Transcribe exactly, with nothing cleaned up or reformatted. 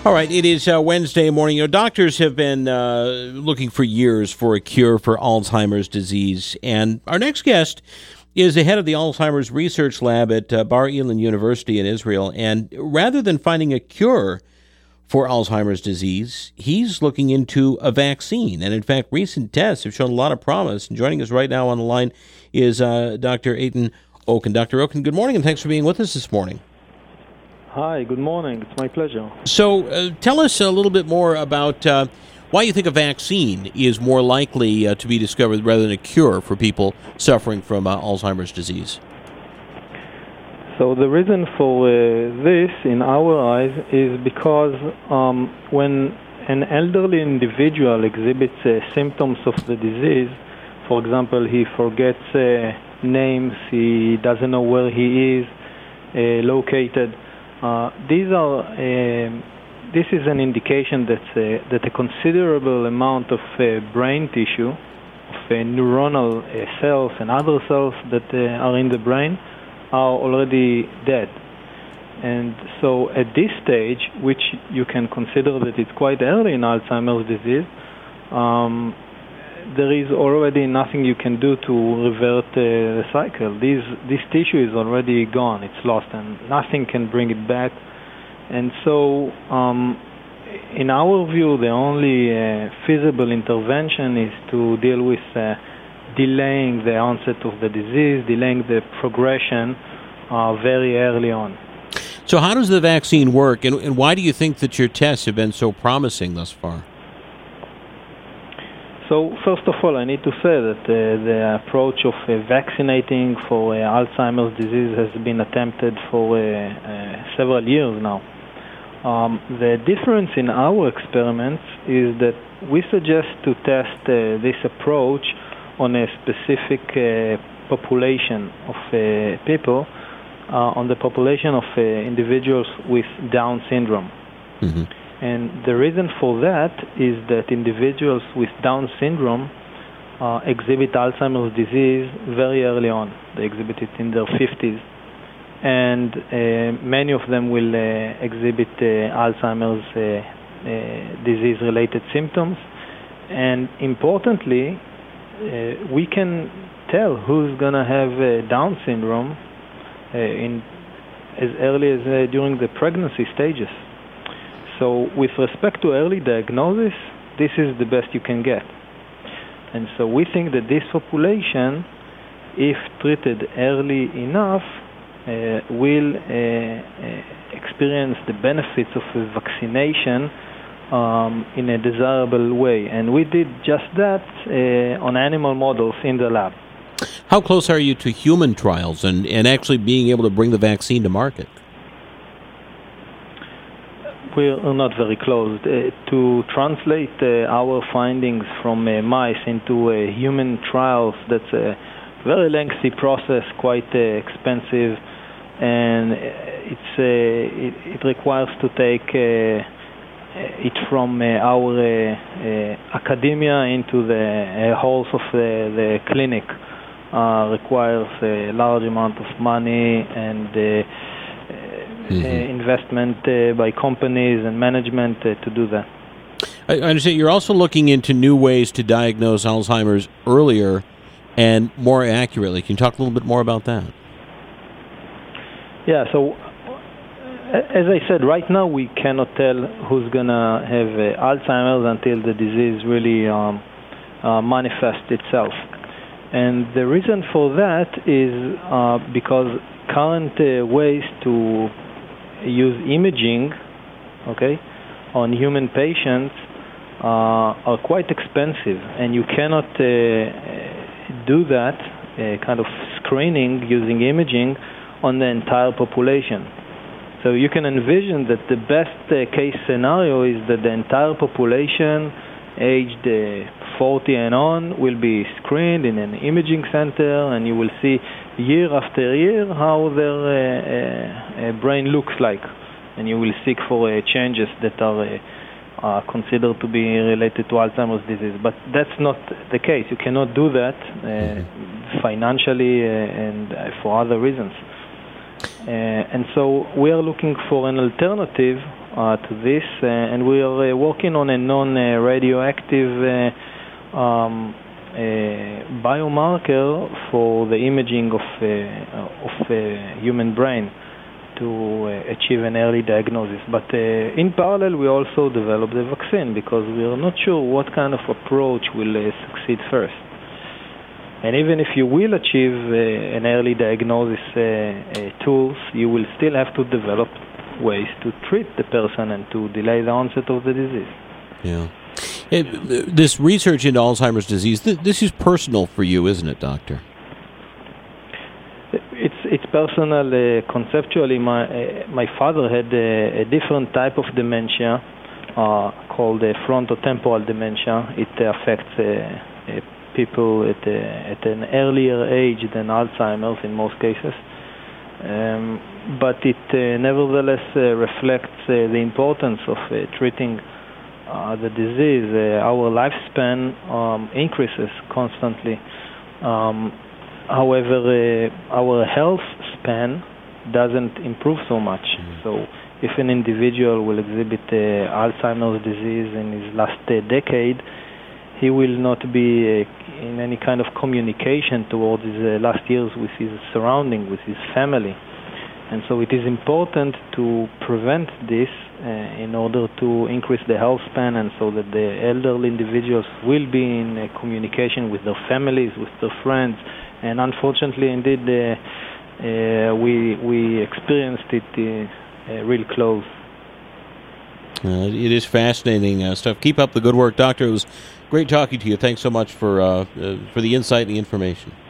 All right, it is uh, Wednesday morning. You know, doctors have been uh, looking for years for a cure for Alzheimer's disease, and our next guest is the head of the Alzheimer's Research Lab at uh, Bar Ilan University in Israel, and rather than finding a cure for Alzheimer's disease, he's looking into a vaccine, and in fact, recent tests have shown a lot of promise. And joining us right now on the line is uh, Doctor Eitan Okun. Doctor Okun, good morning, and thanks for being with us this morning. Hi, good morning. It's my pleasure. So uh, tell us a little bit more about uh, why you think a vaccine is more likely uh, to be discovered rather than a cure for people suffering from uh, Alzheimer's disease. So the reason for uh, this, in our eyes, is because um, when an elderly individual exhibits uh, symptoms of the disease, for example, he forgets uh, names, he doesn't know where he is uh, located, Uh, these are. Uh, this is an indication that uh, that a considerable amount of uh, brain tissue, of uh, neuronal uh, cells and other cells that uh, are in the brain, are already dead. And so, at this stage, which you can consider that it's quite early in Alzheimer's disease, um, there is already nothing you can do to revert uh, the cycle. These, this tissue is already gone, it's lost, and nothing can bring it back. And so, um, in our view, the only uh, feasible intervention is to deal with uh, delaying the onset of the disease, delaying the progression uh, very early on. So how does the vaccine work, and, and why do you think that your tests have been so promising thus far? So, first of all, I need to say that uh, the approach of uh, vaccinating for uh, Alzheimer's disease has been attempted for uh, uh, several years now. Um, the difference in our experiments is that we suggest to test uh, this approach on a specific uh, population of uh, people, uh, on the population of uh, individuals with Down syndrome. Mm-hmm. And the reason for that is that individuals with Down syndrome uh, exhibit Alzheimer's disease very early on. They exhibit it in their fifties. And uh, many of them will uh, exhibit uh, Alzheimer's uh, uh, disease-related symptoms. And importantly, uh, we can tell who's going to have uh, Down syndrome uh, in as early as uh, during the pregnancy stages. So with respect to early diagnosis, this is the best you can get. And so we think that this population, if treated early enough, uh, will uh, uh, experience the benefits of vaccination um, in a desirable way. And we did just that uh, on animal models in the lab. How close are you to human trials and, and actually being able to bring the vaccine to market? We are not very close. Uh, to translate uh, our findings from uh, mice into uh, human trials, that's a very lengthy process, quite uh, expensive, and it's uh, it, it requires to take uh, it from uh, our uh, uh, academia into the uh, halls of the, the clinic. Uh, requires a large amount of money and uh, Mm-hmm. Uh, investment uh, by companies and management uh, to do that. I understand you're also looking into new ways to diagnose Alzheimer's earlier and more accurately. Can you talk a little bit more about that? Yeah, so as I said, right now we cannot tell who's going to have uh, Alzheimer's until the disease really um, uh, manifests itself. And the reason for that is uh, because current uh, ways to use imaging, okay, on human patients uh, are quite expensive, and you cannot uh, do that uh, kind of screening using imaging on the entire population. So you can envision that the best uh, case scenario is that the entire population aged uh, forty and on will be screened in an imaging center, and you will see year after year how their uh, uh, brain looks like, and you will seek for uh, changes that are uh, uh, considered to be related to Alzheimer's disease. But that's not the case. You cannot do that uh, financially uh, and uh, for other reasons. Uh, and so we are looking for an alternative uh, to this, uh, and we are uh, working on a non-radioactive uh, um, uh, biomarker for the imaging of uh, of uh, human brain to uh, achieve an early diagnosis. But uh, in parallel, we also develop the vaccine because we are not sure what kind of approach will uh, succeed first. And even if you will achieve uh, an early diagnosis uh, uh, tools, you will still have to develop ways to treat the person and to delay the onset of the disease. Yeah. It, this research into Alzheimer's disease, th- this is personal for you, isn't it, Doctor? It's it's personal. Uh, conceptually, my uh, my father had a, a different type of dementia uh, called uh, frontotemporal dementia. It uh, affects uh, uh, people at, uh, at an earlier age than Alzheimer's in most cases. Um, but it uh, nevertheless uh, reflects uh, the importance of uh, treating uh, the disease. Uh, our lifespan um, increases constantly. Um, however, uh, our health span doesn't improve so much. Mm-hmm. So if an individual will exhibit uh, Alzheimer's disease in his last uh, decade, he will not be uh, in any kind of communication towards his uh, last years with his surrounding, with his family. And so it is important to prevent this uh, in order to increase the health span and so that the elderly individuals will be in uh, communication with their families, with their friends. And unfortunately, indeed, uh, uh, we, we experienced it uh, uh, real close. Uh, it is fascinating uh, stuff. Keep up the good work, Doctor. It was great talking to you. Thanks so much for uh, uh, for the insight and the information.